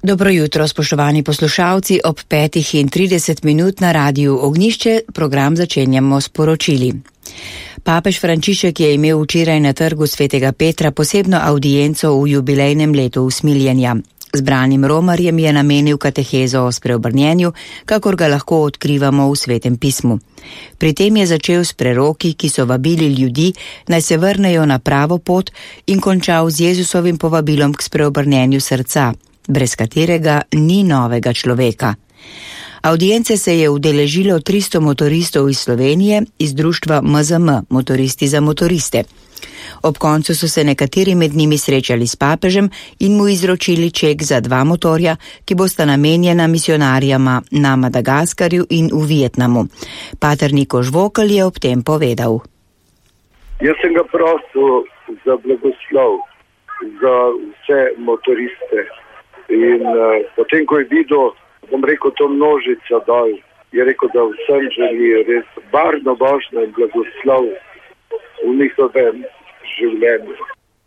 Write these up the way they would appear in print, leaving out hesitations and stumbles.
Dobro jutro, spoštovani poslušalci, ob 5:30 na Radiu Ognjišče program začenjamo s poročili. Papež Frančišek je imel včeraj na trgu Svetega Petra posebno audienco v jubilejnem letu usmiljenja. Zbranim romarjem je namenil katehezo o spreobrnjenju, kakor ga lahko odkrivamo v Svetem pismu. Pri tem je začel s preroki, ki so vabili ljudi, naj se vrnejo na pravo pot, in končal z Jezusovim povabilom k spreobrnjenju srca, brez katerega ni novega človeka. Audience se je udeležilo 300 motoristov iz Slovenije iz društva MZM, Motoristi za motoriste. Ob koncu so se nekateri med njimi srečali s papežem in mu izročili ček za 2 motorja, ki bosta namenjena misionarjama na Madagaskarju in v Vietnamu. Pater Niko Žvokal je ob tem povedal. Jaz sem ga prosil za blagoslov za vse motoriste in potem, ko je videl, bom rekel, to množico dol, je rekel, da vsem želi res barno božno in blagoslov v njihovem življenju.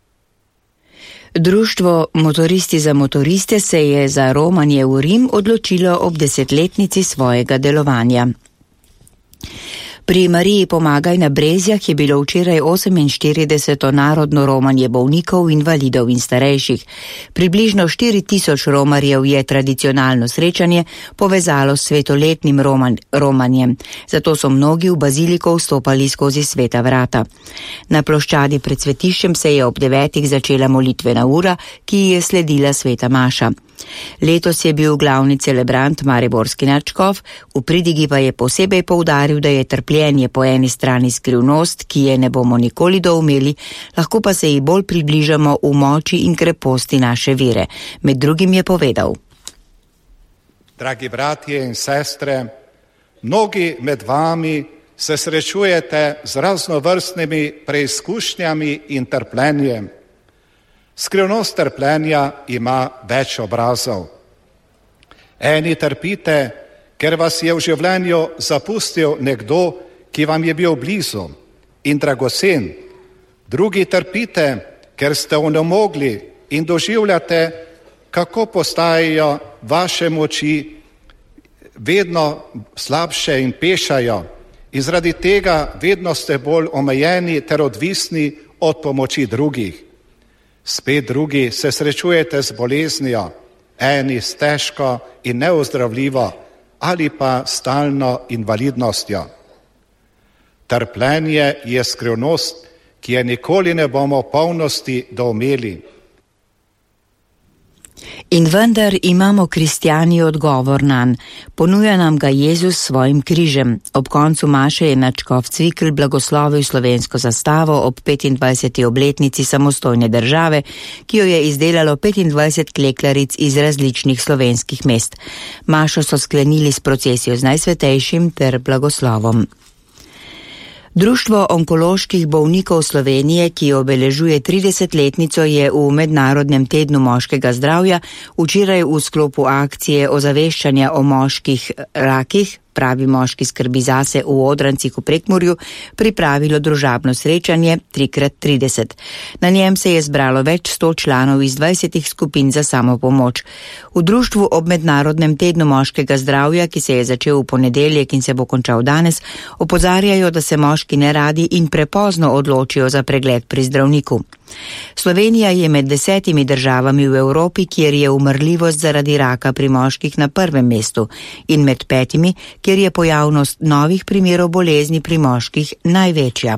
Društvo Motoristi za motoriste se je za romanje v Rim odločilo ob 10-letnici svojega delovanja. Pri Mariji Pomagaj na Brezjah je bilo včeraj 48. narodno romanje bolnikov, invalidov in starejših. Približno 4000 romarjev je tradicionalno srečanje povezalo s svetoletnim romanjem, zato so mnogi v baziliko vstopali skozi sveta vrata. Na ploščadi pred svetiščem se je ob 9. začela molitvena ura, ki je sledila sveta maša. Letos je bil glavni celebrant mariborski nadškof, v pridigi pa je posebej poudaril, da je trpljenje po eni strani skrivnost, ki je ne bomo nikoli doumeli, lahko pa se ji bolj približamo v moči in kreposti naše vere. Med drugim je povedal. Dragi bratje in sestre, mnogi med vami se srečujete z raznovrstnimi preizkušnjami in trpljenjem. Skrivnost trpljenja ima več obrazov. Eni trpite, ker vas je v življenju zapustil nekdo, ki vam je bil blizu in dragocen. Drugi trpite, ker ste onemogli in doživljate, kako postajajo vaše moči vedno slabše in pešajo. In zaradi tega vedno ste bolj omejeni ter odvisni od pomoči drugih. Spet drugi se srečujete z boleznijo, eni s težko in neozdravljivo ali pa stalno invalidnostjo. Trpljenje je skrivnost, ki je nikoli ne bomo v polnosti doumeli. In vendar imamo kristjani odgovor nanj. Ponuja nam ga Jezus s svojim križem. Ob koncu maše je nadškof Cvikl blagoslovil slovensko zastavo ob 25. obletnici samostojne države, ki jo je izdelalo 25 klekljaric iz različnih slovenskih mest. Mašo so sklenili s procesijo z Najsvetejšim ter blagoslovom. Društvo onkoloških bolnikov Slovenije, ki obeležuje 30-letnico, je v Mednarodnem tednu moškega zdravja včeraj v sklopu akcije ozaveščanja o moških rakih, pravi moški skrbi zase v Odrancih v Prekmurju, pripravilo družabno srečanje 3x30. Na njem se je zbralo več 100 članov iz 20 skupin za samopomoč. V društvu ob Mednarodnem tednu moškega zdravja, ki se je začel v ponedeljek in se bo končal danes, opozarjajo, da se moški neradi in prepozno odločijo za pregled pri zdravniku. Slovenija je med 10 državami v Evropi, kjer je umrljivost zaradi raka pri moških na prvem mestu, in med 5, kjer je pojavnost novih primerov bolezni pri moških največja.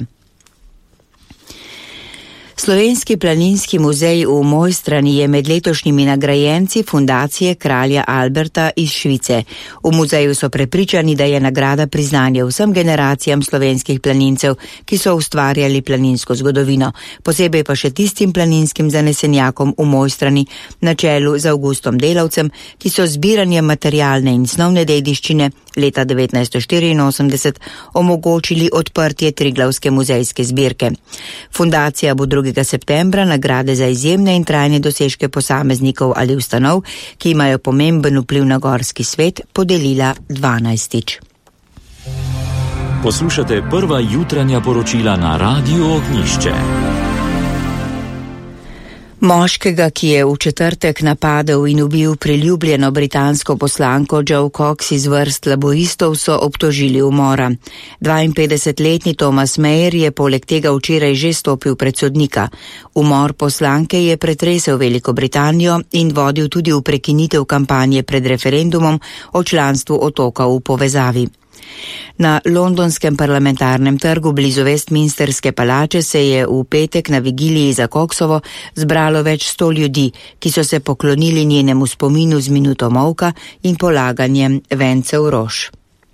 Slovenski planinski muzej v Mojstrani je med letošnjimi nagrajenci fundacije kralja Alberta iz Švice. V muzeju so prepričani, da je nagrada priznanje vsem generacijam slovenskih planincev, ki so ustvarjali planinsko zgodovino, posebej pa še tistim planinskim zanesenjakom v Mojstrani na čelu z Avgustom Delavcem, ki so zbiranjem materialne in snovne dediščine leta 1984 omogočili odprtje Triglavske muzejske zbirke. Fundacija bo 2. septembra nagrade za izjemne in trajne dosežke posameznikov ali ustanov, ki imajo pomemben vpliv na gorski svet, podelila 12. Poslušate prva jutranja poročila na Radiu Ognjišče. Moškega, ki je v četrtek napadel in ubil priljubljeno britansko poslanko Jo Cox iz vrst laboristov, so obtožili umora. 52-letni Thomas Mayer je poleg tega včeraj že stopil pred sodnika. Umor poslanke je pretresel Veliko Britanijo in vodil tudi v prekinitev kampanje pred referendumom o članstvu otoka v povezavi. Na londonskem parlamentarnem trgu blizu Westminsterske palače se je v petek na vigiliji za Coxovo zbralo več 100 ljudi, ki so se poklonili njenemu spominu z minuto molka in polaganjem vencev rož.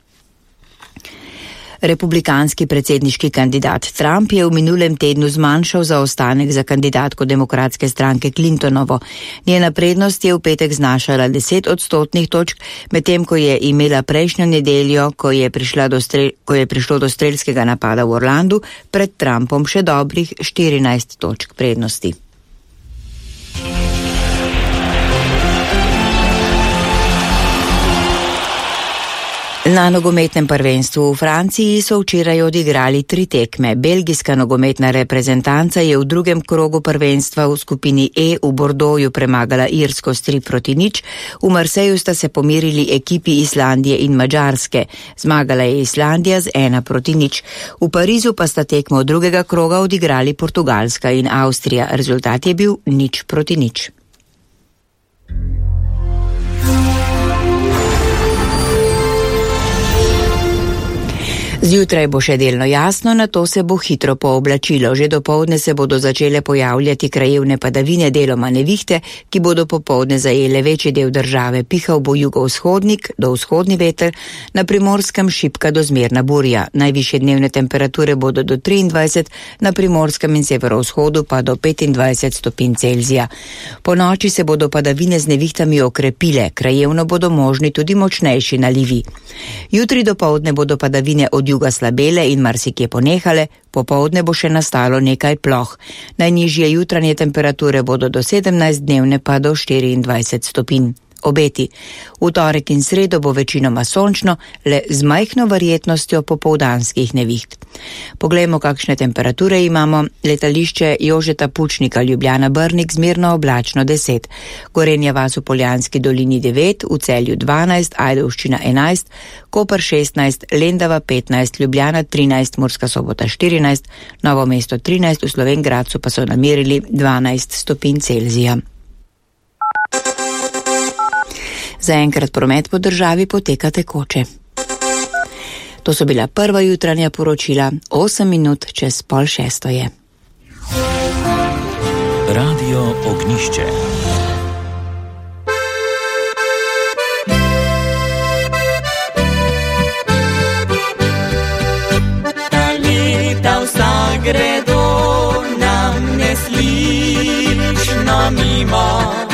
Republikanski predsedniški kandidat Trump je v minulem tednu zmanjšal zaostanek za kandidatko demokratske stranke Clintonovo. Njena prednost je v petek znašala 10 odstotnih točk, medtem ko je imela prejšnjo nedeljo, ko je prišlo do strelskega napada v Orlandu, pred Trumpom še dobrih 14 točk prednosti. Na nogometnem prvenstvu v Franciji so včeraj odigrali 3 tekme. Belgijska nogometna reprezentanca je v drugem krogu prvenstva v skupini E v Bordeauxu premagala Irsko s 3-0. V Marseju sta se pomirili ekipi Islandije in Madžarske. Zmagala je Islandija z 1-0. V Parizu pa sta tekmo drugega kroga odigrali Portugalska in Avstrija. Rezultat je bil 0-0. Zjutraj bo še delno jasno, nato se bo hitro pooblačilo. Že dopoldne se bodo začele pojavljati krajevne padavine, deloma nevihte, ki bodo popoldne zajele večji del države. Pihal bo jugovzhodnik do vzhodni veter, na Primorskem šibka do zmerna burja. Najvišje dnevne temperature bodo do 23, na Primorskem in severovzhodu pa do 25 stopinj Celzija. Po noči se bodo padavine z nevihtami okrepile, krajevno bodo možni tudi močnejši nalivi. Jutri dopoldne bodo padavine od juga slabele in marsikje ponehale, popoldne bo še nastalo nekaj ploh. Najnižje jutranje temperature bodo do 17, dnevne pa do 24 stopinj. Obeti. V torek in sredo bo večinoma sončno, le z majhno verjetnostjo popoldanskih neviht. Poglejmo, kakšne temperature imamo. Letališče Jožeta Pučnika Ljubljana Brnik zmerno oblačno 10, Gorenja vas v Poljanski dolini 9, v Celju 12, Ajdovščina 11, Koper 16, Lendava 15, Ljubljana 13, Murska Sobota 14, Novo mesto 13, v Slovenj Gradcu pa so namerili 12 stopinj Celzija. Zaenkrat promet po državi poteka tekoče. To so bila prva jutranja poročila, 8 minut čez 5:30 je. Radio Ognišče. Ta leta vsak gredo, nam ne slišno mimo.